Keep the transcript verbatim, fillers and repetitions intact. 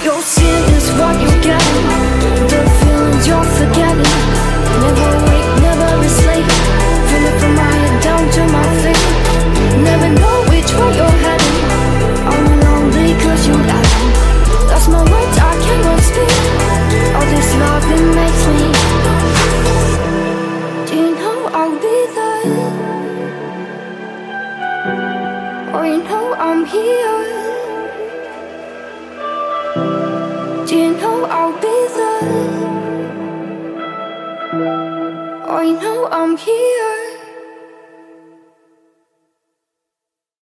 Your sin is what you get. The feelings you're forgetting. Never wake, never is late. Feel it from my head down to my feet. Never know which way you're heading. I'm alone because you left. Lost my words, I cannot speak. All this love, it makes me. Do you know I'll be there? Or you know I'm here? Do you know I'll be there? Or you know I'm here?